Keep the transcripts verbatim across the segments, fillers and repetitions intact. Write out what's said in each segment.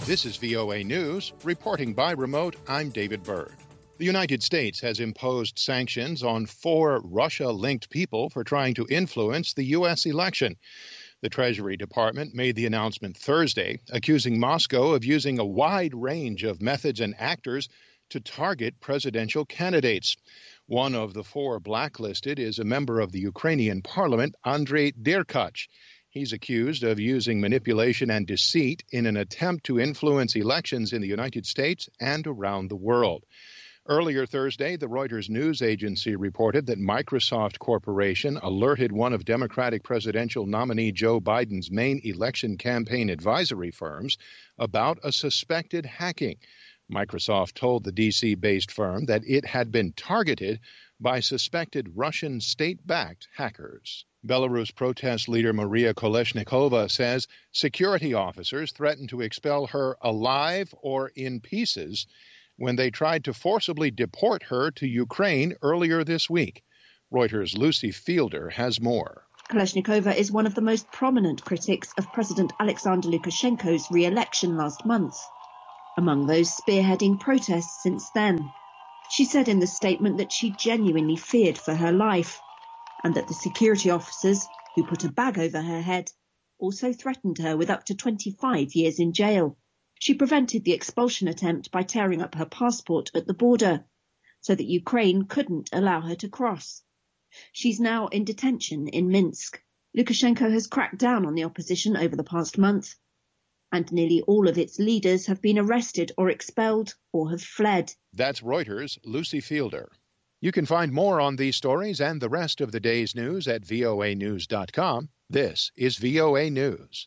This is V O A News. Reporting by remote, I'm David Byrd. The United States has imposed sanctions on four Russia-linked people for trying to influence the U S election. The Treasury Department made the announcement Thursday, accusing Moscow of using a wide range of methods and actors to target presidential candidates. One of the four blacklisted is a member of the Ukrainian parliament, Andrei Derkach. He's accused of using manipulation and deceit in an attempt to influence elections in the United States and around the world. Earlier Thursday, the Reuters news agency reported that Microsoft Corporation alerted one of Democratic presidential nominee Joe Biden's main election campaign advisory firms about a suspected hacking. Microsoft told the D C-based firm that it had been targeted by suspected Russian state-backed hackers. Belarus protest leader Maria Kolesnikova says security officers threatened to expel her alive or in pieces when they tried to forcibly deport her to Ukraine earlier this week. Reuters' Lucy Fielder has more. Kolesnikova is one of the most prominent critics of President Alexander Lukashenko's re-election last month, among those spearheading protests since then. She said in the statement that she genuinely feared for her life, and that the security officers, who put a bag over her head, also threatened her with up to twenty-five years in jail. She prevented the expulsion attempt by tearing up her passport at the border, so that Ukraine couldn't allow her to cross. She's now in detention in Minsk. Lukashenko has cracked down on the opposition over the past month, and nearly all of its leaders have been arrested or expelled or have fled. That's Reuters' Lucy Fielder. You can find more on these stories and the rest of the day's news at V O A news dot com. This is V O A News.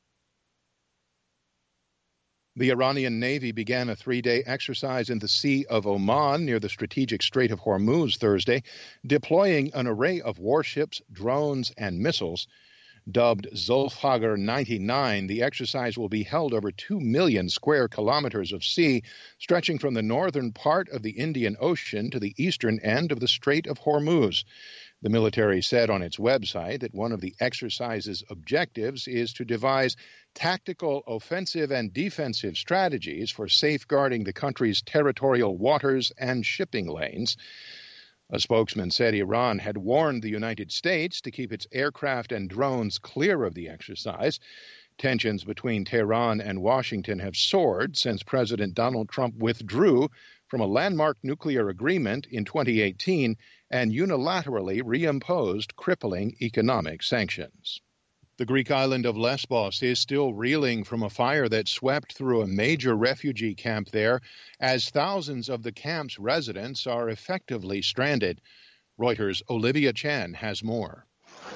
The Iranian Navy began a three-day exercise in the Sea of Oman near the strategic Strait of Hormuz Thursday, deploying an array of warships, drones, and missiles. Dubbed Zulfagar ninety-nine, the exercise will be held over two million square kilometers of sea, stretching from the northern part of the Indian Ocean to the eastern end of the Strait of Hormuz. The military said on its website that one of the exercise's objectives is to devise tactical offensive and defensive strategies for safeguarding the country's territorial waters and shipping lanes. A spokesman said Iran had warned the United States to keep its aircraft and drones clear of the exercise. Tensions between Tehran and Washington have soared since President Donald Trump withdrew from a landmark nuclear agreement in twenty eighteen and unilaterally reimposed crippling economic sanctions. The Greek island of Lesbos is still reeling from a fire that swept through a major refugee camp there, as thousands of the camp's residents are effectively stranded. Reuters' Olivia Chan has more.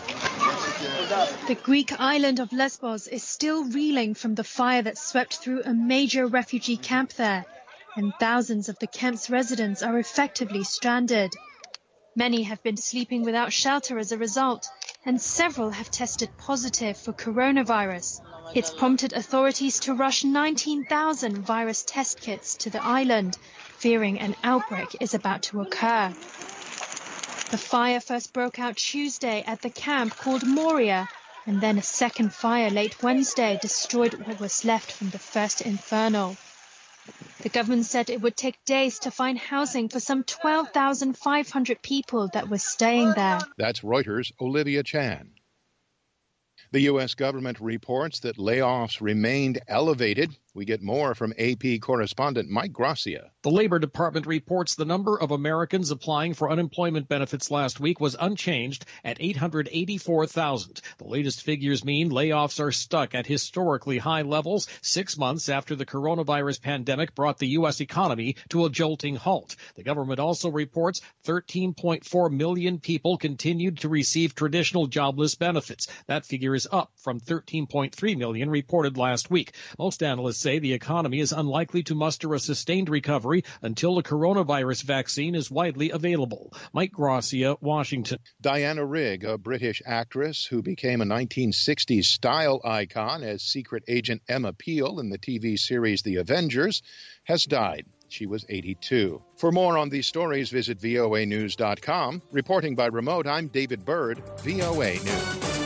The Greek island of Lesbos is still reeling from the fire that swept through a major refugee camp there, and thousands of the camp's residents are effectively stranded. Many have been sleeping without shelter as a result, and several have tested positive for coronavirus. It's prompted authorities to rush nineteen thousand virus test kits to the island, fearing an outbreak is about to occur. The fire first broke out Tuesday at the camp called Moria, and then a second fire late Wednesday destroyed what was left from the first inferno. The government said it would take days to find housing for some twelve thousand five hundred people that were staying there. That's Reuters' Olivia Chan. The U S government reports that layoffs remained elevated. We get more from A P correspondent Mike Gracia. The Labor Department reports the number of Americans applying for unemployment benefits last week was unchanged at eight hundred eighty-four thousand. The latest figures mean layoffs are stuck at historically high levels six months after the coronavirus pandemic brought the U S economy to a jolting halt. The government also reports thirteen point four million people continued to receive traditional jobless benefits. That figure is up from thirteen point three million reported last week. Most analysts say the economy is unlikely to muster a sustained recovery until the coronavirus vaccine is widely available. Mike Gracia, Washington. Diana Rigg, a British actress who became a nineteen sixties style icon as secret agent Emma Peel in the T V series The Avengers, has died. She was eighty-two. For more on these stories, visit V O A news dot com. Reporting by remote, I'm David Byrd, V O A News.